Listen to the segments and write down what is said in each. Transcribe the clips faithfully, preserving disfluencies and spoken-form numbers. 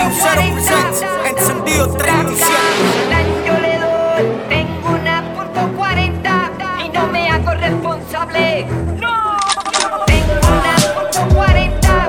Sincero Presents, encendido treinta y siete. Yo le doy, tengo una punto cuarenta y no me hago responsable. No, tengo una punto cuarenta.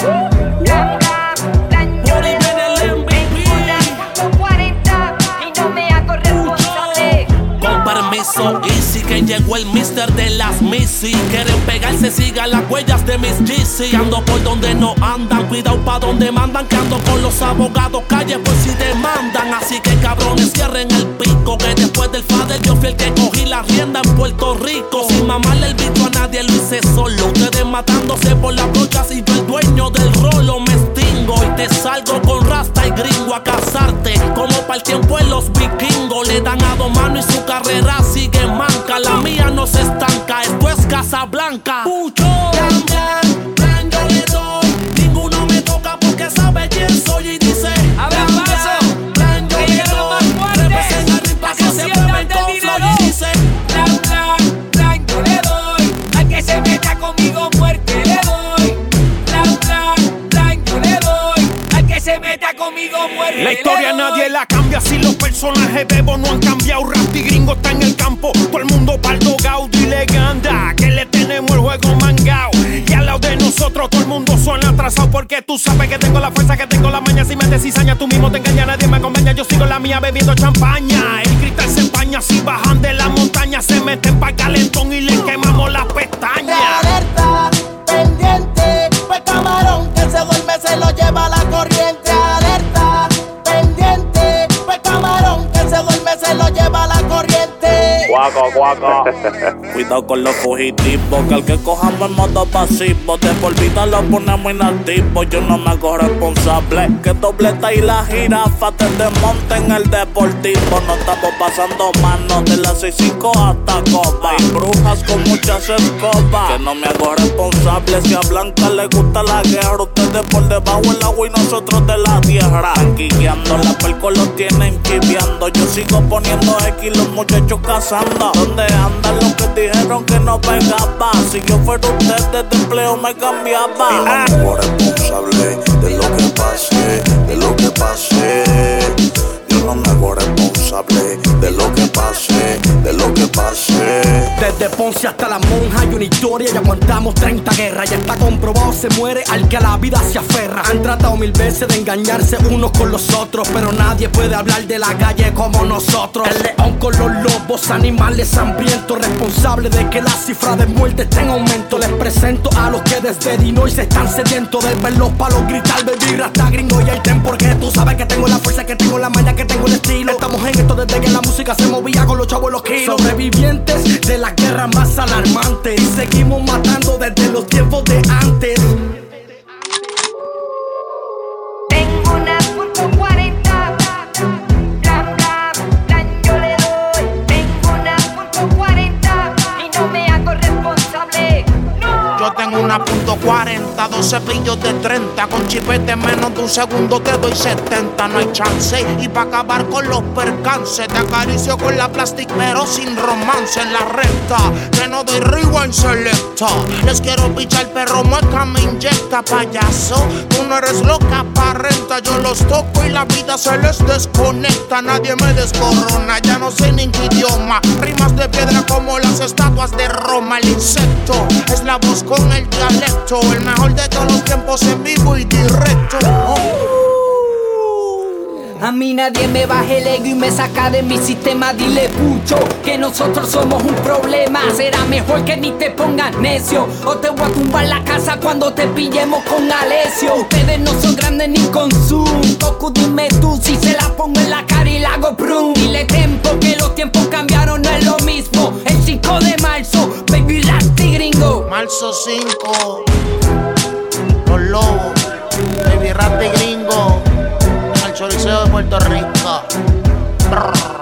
Blam, blam, blam, yo le doy, tengo una punto cuarenta y no me hago responsable. Con permiso, Easy, que llegó el mister de las Missy. Quieren pegarse, sigan las huellas de mis G C. Ando por donde no andan, cuidado pa' donde mandan. Que ando con los abogados, calle por si demandan. Así que cabrones, cierren el pico. Que después del fader yo fui el que cogí la rienda en Puerto Rico. Sin mamarle el bicho a nadie, lo hice solo. Ustedes matándose por las brochas y yo el dueño del rolo. Me extingo y te salgo con rasta y gringo a casarte. Como para el tiempo en los vikingos. Le dan a dos manos y su carrera sigue manca. La mía no se estanca, esto es Casablanca. Pucho, blan, blan, blan, yo le doy. Ninguno me toca porque sabe quién soy y dice a ver, paso, blan, yo le doy. Representa el ritmo que se mueven con flow y dice blan, blan, blan, yo le doy. Al que se meta conmigo muerte le doy. Blan, blan, blan, yo le doy. Al que se meta conmigo muerte. La historia nadie la cambia si los personajes de Evo no han cambiado. Rapti gringo está en el campo, todo el mundo paldo Gaudí leganda. Que le tenemos el juego mangao. Y al lado de nosotros todo el mundo suena atrasado. Porque tú sabes que tengo la fuerza, que tengo la maña. Si me descizaña tú mismo te engañas, nadie me acompaña. Yo sigo la mía bebiendo champaña. El cristal se empaña, si bajan de la montaña se meten pa' calentón y le quemamos las pestañas. Alerta, pendiente, pues camarón que se duerme se lo lleva la corriente. Alerta, pendiente, pues camarón que se duerme se lo lleva la corriente. Guaco, guaco. Cuidado con los fugitivos, que al que cojamos en modo pasivo, de por vida lo ponemos inactivo. Yo no me hago responsable que dobleta y la jirafa te desmonten el deportivo. No estamos pasando manos de las seis cinco hasta copa. Hay brujas con muchas escobas, que no me hago responsable. Si a Blanca le gusta la guerra, ustedes por debajo el agua y nosotros de la tierra. Guiando la perco los tienen chiviando. Yo sigo poniendo X, los muchachos cazando. ¿Dónde andan los que dijeron que no pegaba? Si yo fuera usted de empleo me cambiaba. Y no me hago responsable de lo que pase, de lo que pase. Yo no me hago responsable de lo que pase, de lo que pase. Desde Ponce hasta la Monja hay una historia y aguantamos treinta guerras. Ya está comprobado, se muere al que a la vida se aferra. Han tratado mil veces de engañarse unos con los otros, pero nadie puede hablar de la calle como nosotros. El león con los lobos, animales hambrientos, responsables de que la cifra de muerte esté en aumento. Les presento a los que desde Dinoy se están sedientos de ver los palos gritar, baby, rasta gringo y el ten. Porque tú sabes que tengo la fuerza, que tengo la maña, que tengo el estilo. Estamos en esto desde que la música se movía con los chavos y los kilos. Sobrevivientes de la guerra más alarmante y seguimos matando desde los tiempos de antes. Tengo una punto cuarenta. Blam, blam, blam, yo le doy. Tengo una punto cuarenta y no me hago responsable. No. Yo tengo una punto cuarenta, dos cepillos de treinta. Con chipete en menos de un segundo te doy setenta. No hay chance y pa' acabar con los percances te acaricio con la plastic pero sin romance. En la recta que no doy rewind selecta. Les quiero pichar perro mueca me inyecta. Payaso, tú no eres loca pa' renta. Yo los toco y la vida se les desconecta. Nadie me descorona, ya no sé ni qué idioma. Rimas de piedra como las estatuas de Roma. El insecto es la voz con el dialecto, el mejor de todos los tiempos en vivo y directo. Oh. A mí nadie me baja el ego y me saca de mi sistema. Dile pucho que nosotros somos un problema. Será mejor que ni te pongas necio, o te voy a tumbar la casa cuando te pillemos con Alessio. Ustedes no son grandes ni con Zoom. Toku, dime tú si se la pongo en la cara y la hago prum. Dile tempo que los tiempos cambiaron, no es lo mismo. El cinco de marzo, baby, Rapti gringo. Marzo cinco, los lobos, baby, Rapti gringo. Choriceo de Puerto Rico. Brrr.